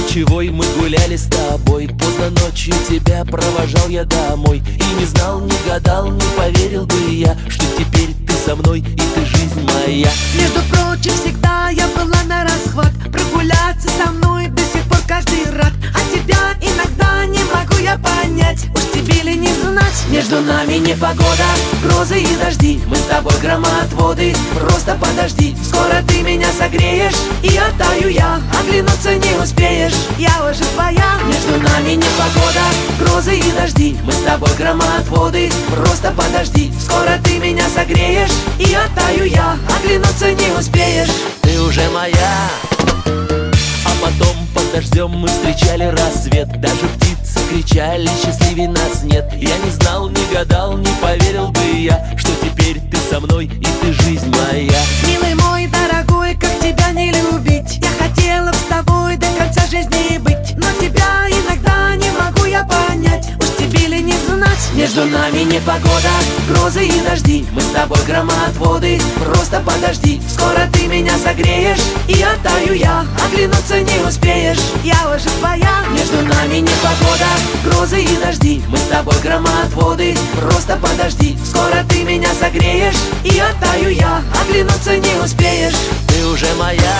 ключевой мы гуляли с тобой. Поздно ночью тебя провожал я домой. И не знал, не гадал, не поверил бы я, что теперь ты со мной и ты жизнь моя. Между прочим, всегда я была на расхват. Прогуляться со мной до сих пор каждый рад. А тебя иногда не могу я понять. Уж тебе ли не знать? Между нами непогода, грозы и дожди. Мы с тобой громоотводы, просто подожди. Скоро ты меня согреешь, и оттаю я. Оглянуться не успеешь, я уже твоя. Между нами непогода, грозы и дожди. Мы с тобой громоотводы, просто подожди. Скоро ты меня согреешь, и оттаю я. Оглянуться не успеешь, ты уже моя. А потом под дождем мы встречали рассвет. Даже птицы кричали, счастливей нас нет. Я не знал, не гадал, не поверил бы я, что теперь ты со мной и ты жизнь моя. Милый мой, дорогой, как тебя не любить? Я хотела с тобой до конца жизни быть, но тебя иногда не могу я понять. Уж тебе ли не знать? Между нами непогода, грозы и дожди. Мы с тобой громоотводы, просто подожди. Скоро ты меня согреешь, и оттаю я. Оглянуться не успеешь, я уже твоя. Между нами непогода, грозы и дожди. Мы с тобой громоотводы, просто подожди. Скоро ты меня согреешь, и оттаю я. Оглянуться не успеешь, ты уже моя.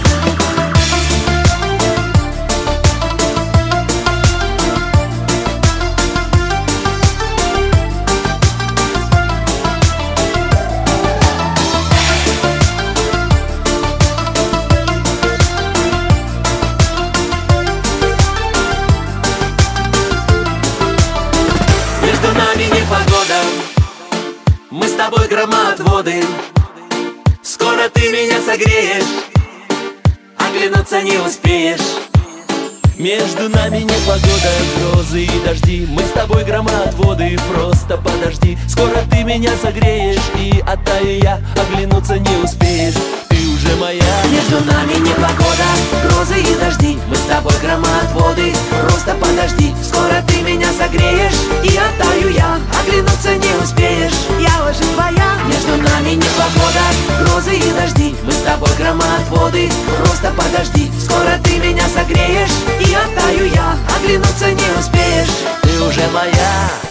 Между нами непогода, мы с тобой громоотводы. Скоро ты меня согреешь, оглянуться не успеешь. Между нами непогода, грозы и дожди. Мы с тобой громоотводы, просто подожди. Скоро ты меня согреешь, и оттаю я. Оглянуться не успеешь, ты уже моя. Между нами непогода, грозы и дожди. Мы с тобой громоотводы, просто подожди. Скоро ты меня согреешь, и оттаю я. Оглянуться не успеешь, я уже твоя. Между нами непогода, грозы и дожди. Мы с тобой громоотводы, просто подожди. Скоро ты меня согреешь, и оттаю я. Оглянуться не успеешь, ты уже моя.